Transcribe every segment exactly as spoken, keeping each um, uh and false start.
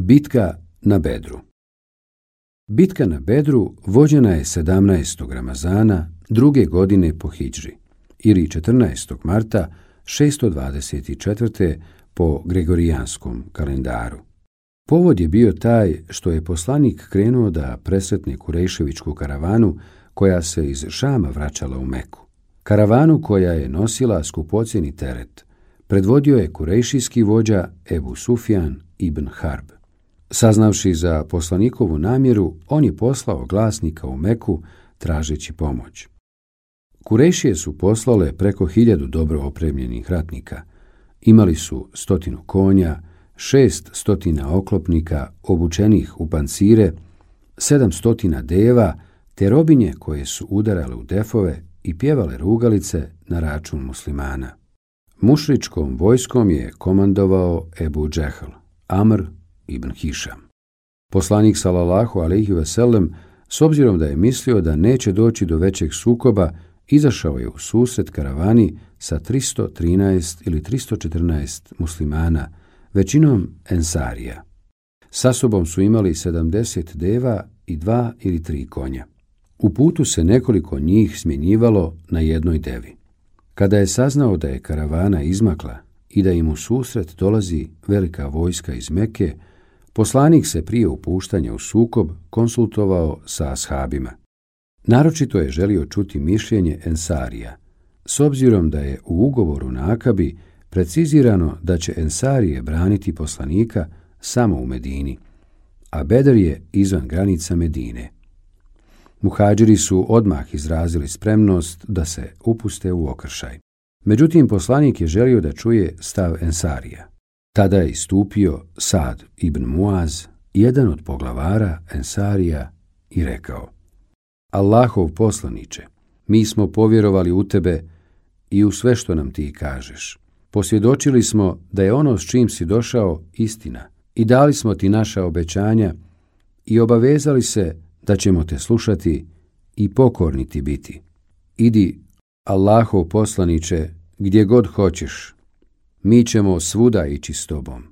Bitka na Bedru. Bitka na Bedru vođena je sedamnaestog Ramazana druge godine po hidžri ili četrnaestog marta šesto dvadeset četvrte po gregorijanskom kalendaru. Povod je bio taj što je poslanik krenuo da presretne Kurejševičku karavanu koja se iz Šama vraćala u Meku. Karavanu koja je nosila skupocjeni teret predvodio je kurejšijski vođa Ebu Sufjan ibn Harb. Saznavši za poslanikovu namjeru, on je poslao glasnika u Meku tražeći pomoć. Kurejšije su poslale preko hiljadu dobro opremljenih ratnika. Imali su stotinu konja, šest stotina oklopnika obučenih u pancire, sedam stotina deva, te robinje koje su udarale u defove i pjevale rugalice na račun muslimana. Mušričkom vojskom je komandovao Ebu Džehl, Amr ibn Hišam. Poslanik sallallahu alejhi ve sellem, s obzirom da je mislio da neće doći do većeg sukoba, izašao je u susret karavani sa tristo trinaest ili tristo četrnaest muslimana, većinom ensarija. Sa sobom su imali sedamdeset deva i dva ili tri konja. U putu se nekoliko njih smjenjivalo na jednoj devi. Kada je saznao da je karavana izmakla i da im u susret dolazi velika vojska iz Meke, poslanik se prije upuštanja u sukob konsultovao sa ashabima. Naročito je želio čuti mišljenje ensarija, s obzirom da je u ugovoru na Akabi precizirano da će ensarije braniti poslanika samo u Medini, a Bedr je izvan granica Medine. Muhadžiri su odmah izrazili spremnost da se upuste u okršaj. Međutim, poslanik je želio da čuje stav ensarija. Tada je istupio Sad ibn Muaz, jedan od poglavara ensarija, i rekao: Allahov poslaniče, mi smo povjerovali u tebe i u sve što nam ti kažeš. Posvjedočili smo da je ono s čim si došao istina i dali smo ti naša obećanja i obavezali se da ćemo te slušati i pokorni ti biti. Idi, Allahov poslaniče, gdje god hoćeš, mi ćemo svuda ići s tobom.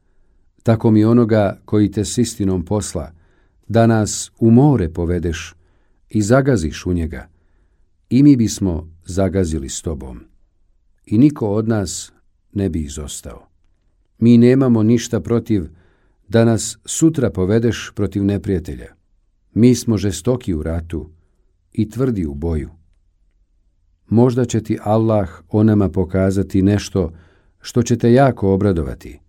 Tako mi onoga koji te s istinom posla, da nas u more povedeš i zagaziš u njega, i mi bismo zagazili s tobom. I niko od nas ne bi izostao. Mi nemamo ništa protiv da nas sutra povedeš protiv neprijatelja. Mi smo žestoki u ratu i tvrdi u boju. Možda će ti Allah o nama pokazati nešto što će te jako obradovati.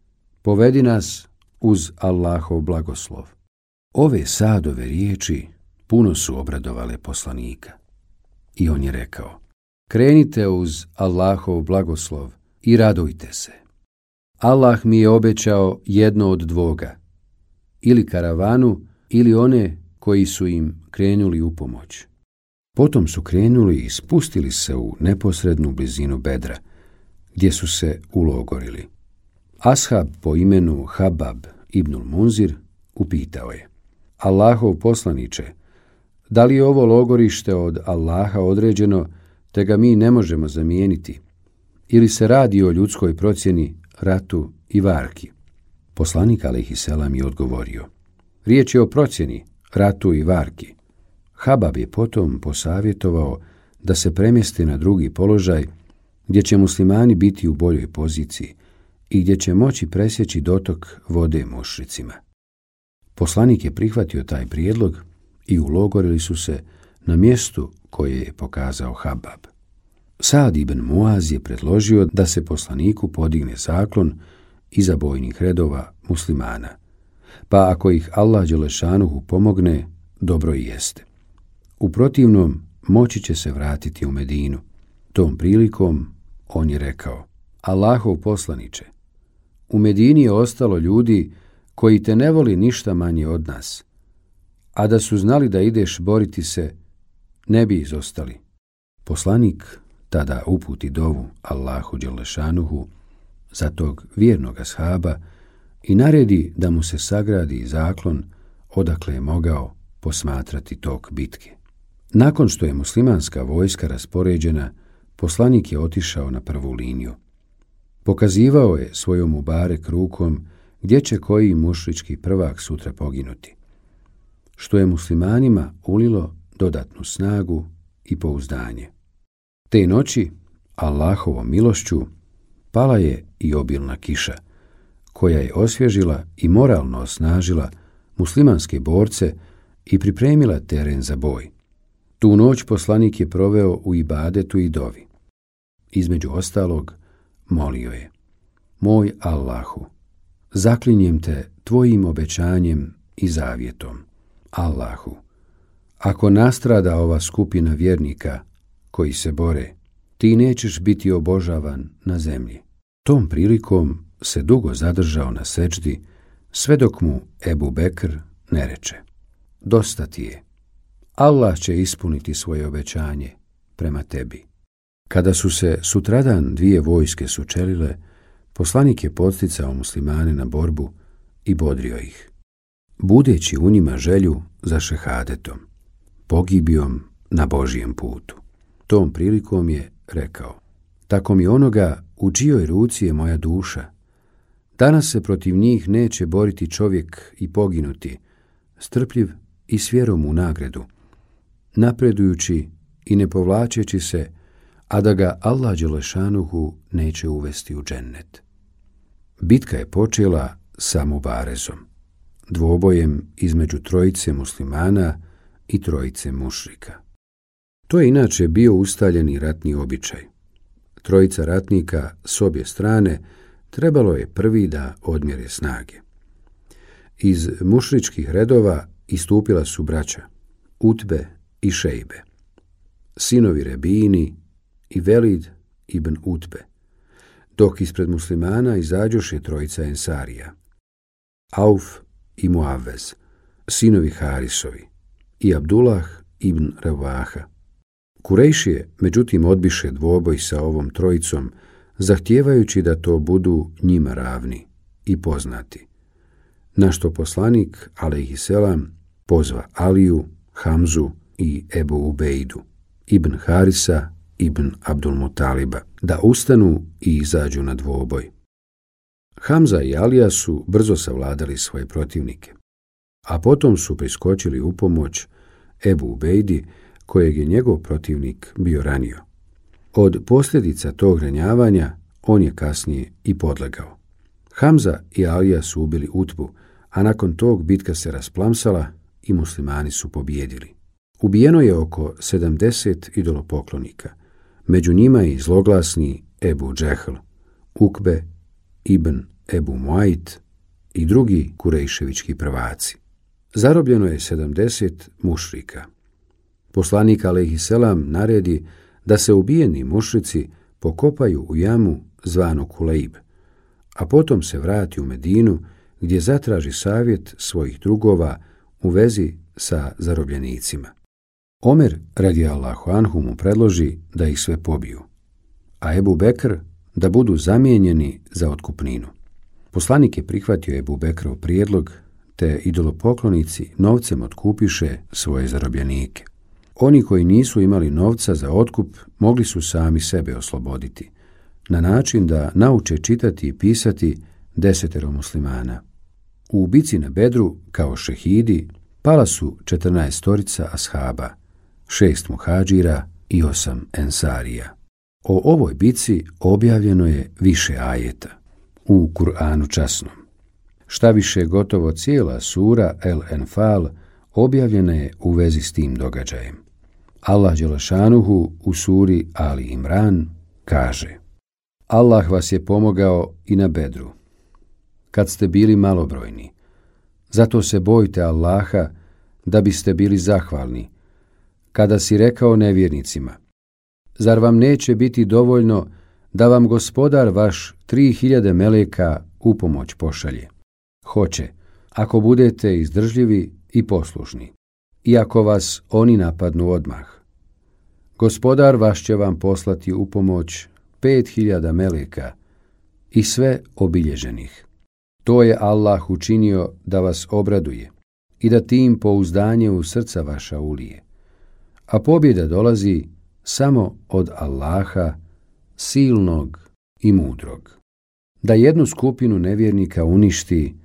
Povedi nas uz Allahov blagoslov. Ove Sadove riječi puno su obradovale poslanika. I on je rekao: Krenite uz Allahov blagoslov i radujte se. Allah mi je obećao jedno od dvoga, ili karavanu, ili one koji su im krenuli u pomoć. Potom su krenuli i spustili se u neposrednu blizinu Bedra, gdje su se ulogorili. Ashab po imenu Habab ibnul Munzir upitao je: Allahov poslaniče, da li je ovo logorište od Allaha određeno, te ga mi ne možemo zamijeniti, ili se radi o ljudskoj procjeni, ratu i varki? Poslanik alejhiselam je odgovorio: Riječ je o procjeni, ratu i varki. Habab je potom posavjetovao da se premjeste na drugi položaj, gdje će muslimani biti u boljoj poziciji i gdje će moći presjeći dotok vode mušricima. Poslanik je prihvatio taj prijedlog i ulogorili su se na mjestu koje je pokazao Habab. Sad ibn Muaz je predložio da se poslaniku podigne zaklon iza bojnih redova muslimana, pa ako ih Allah dželešanuhu pomogne, dobro i jeste. U protivnom, moći će se vratiti u Medinu. Tom prilikom on je rekao: Allahov poslaniče, u Medini je ostalo ljudi koji te ne voli ništa manje od nas, a da su znali da ideš boriti se, ne bi izostali. Poslanik tada uputi dovu Allahu dželešanuhu za tog vjernog ashaba i naredi da mu se sagradi zaklon odakle je mogao posmatrati tok bitke. Nakon što je muslimanska vojska raspoređena, poslanik je otišao na prvu liniju. Pokazivao je svojom mubarek rukom gdje će koji mušrički prvak sutra poginuti, što je muslimanima ulilo dodatnu snagu i pouzdanje. Te noći, Allahovom milošću, pala je i obilna kiša, koja je osvježila i moralno osnažila muslimanske borce i pripremila teren za boj. Tu noć poslanik je proveo u ibadetu i dovi. Između ostalog, molio je: Moj Allahu, zaklinjem te tvojim obećanjem i zavjetom. Allahu, ako nastrada ova skupina vjernika koji se bore, ti nećeš biti obožavan na zemlji. Tom prilikom se dugo zadržao na sećdi, sve dok mu Ebu Bekr ne reče: Dosta ti je, Allah će ispuniti svoje obećanje prema tebi. Kada su se sutradan dvije vojske sučelile, poslanik je podsticao muslimane na borbu i bodrio ih, budeći u njima želju za šehadetom, pogibijom na Božijem putu. Tom prilikom je rekao: Tako mi onoga u čijoj ruci je moja duša, danas se protiv njih neće boriti čovjek i poginuti, strpljiv i s vjerom u nagradu, napredujući i ne povlačeći se, a da ga Allah dželešanuhu neće uvesti u džennet. Bitka je počela sa Mubarezom, dvobojem između trojice muslimana i trojice mušrika. To je inače bio ustaljeni ratni običaj. Trojica ratnika s obje strane trebalo je prvi da odmjere snage. Iz mušričkih redova istupila su braća Utbe i Šejbe, sinovi Rebini i Velid ibn Utbe, dok ispred muslimana izađoše trojica Ensarija, Auf i Muavez, sinovi Harisovi, i Abdullah ibn Revaha. Kurejšije, međutim, odbiše dvoboj sa ovom trojicom, zahtijevajući da to budu njima ravni i poznati, na što poslanik, alejhiselam, pozva Aliju, Hamzu i Ebu Ubejdu, ibn Harisa, ibn Abdul Mutaliba, da ustanu i izađu na dvoboj. Hamza i Alija su brzo savladali svoje protivnike, a potom su priskočili u pomoć Ebu Ubejdi, kojeg je njegov protivnik bio ranio. Od posljedica tog ranjavanja on je kasnije i podlegao. Hamza i Alija su ubili Utbu, a nakon tog bitka se rasplamsala i muslimani su pobijedili. Ubijeno je oko sedamdeset idolopoklonika, među njima i zloglasni Ebu Džehl, Ukbe ibn Ebu Muajt i drugi kurejševički prvaci. Zarobljeno je sedamdeset mušrika. Poslanik alejhiselam naredi da se ubijeni mušrici pokopaju u jamu zvanu Kulejb, a potom se vrati u Medinu gdje zatraži savjet svojih drugova u vezi sa zarobljenicima. Omer radijallahu anhu mu predloži da ih sve pobiju, a Ebu Bekr da budu zamijenjeni za otkupninu. Poslanik je prihvatio Ebu Bekrov prijedlog, te idolopoklonici novcem otkupiše svoje zarobljenike. Oni koji nisu imali novca za otkup mogli su sami sebe osloboditi, na način da nauče čitati i pisati desetero muslimana. U bici na Bedru, kao šehidi, pala su četrnaestorica ashaba, šest muhadžira i osam ensarija. O ovoj bici objavljeno je više ajeta u Kur'anu časnom. Šta više, gotovo cijela sura El Enfal objavljena je u vezi s tim događajem. Allah dželešanuhu u suri Ali Imran kaže: Allah vas je pomogao i na Bedru, kad ste bili malobrojni. Zato se bojte Allaha da biste bili zahvalni, kada si rekao nevjernicima: Zar vam neće biti dovoljno da vam gospodar vaš tri hiljade meleka u pomoć pošalje? Hoće, ako budete izdržljivi i poslušni, i ako vas oni napadnu odmah. Gospodar vaš će vam poslati u pomoć pet hiljada meleka i sve obilježenih. To je Allah učinio da vas obraduje i da tim pouzdanje u srca vaša ulije. A pobjeda dolazi samo od Allaha, silnog i mudrog. Da jednu skupinu nevjernika uništi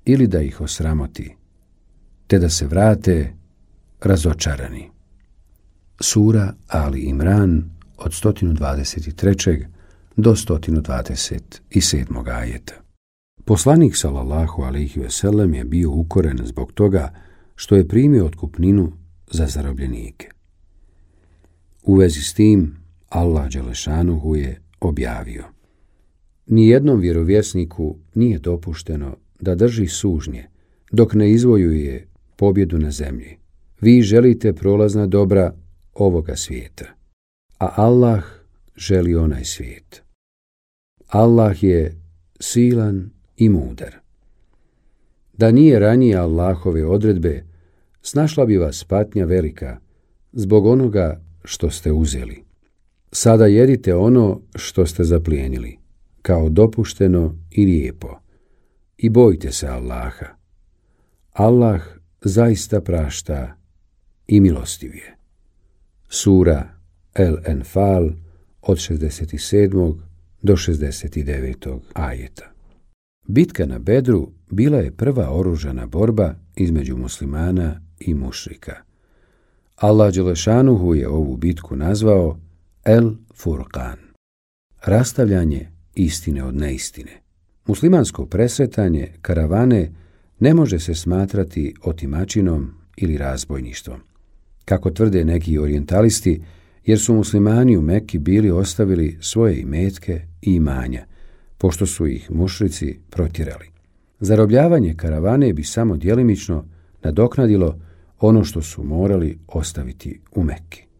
ili da ih osramoti, te da se vrate razočarani. Sura Ali Imran od sto dvadeset tri. do sto dvadeset sedam. ajeta. Poslanik sallallahu alejhi ve sellem je bio ukoren zbog toga što je primio otkupninu za zarobljenike. U vezi s tim Allah dželešanuhu je objavio: Nijednom vjerovjesniku nije dopušteno da drži sužnje dok ne izvojuje pobjedu na zemlji. Vi želite prolazna dobra ovoga svijeta, a Allah želi onaj svijet. Allah je silan i mudar. Da nije ranije Allahove odredbe, snašla bi vas patnja velika zbog onoga što ste uzeli. Sada jedite ono što ste zaplijenili, kao dopušteno i lijepo, i bojte se Allaha. Allah zaista prašta i milostiv je. Sura El Enfal od šezdeset sedmog do šezdeset devetog ajeta. Bitka na Bedru bila je prva oružana borba između muslimana i mušrika. Allah dželešanuhu je ovu bitku nazvao El Furqan, rastavljanje istine od neistine. Muslimansko presretanje karavane ne može se smatrati otimačinom ili razbojništvom, kako tvrde neki orijentalisti, jer su muslimani u Mekki bili ostavili svoje imetke i imanja, pošto su ih mušrici protjerali. Zarobljavanje karavane bi samo djelimično nadoknadilo ono što su morali ostaviti u Mekki.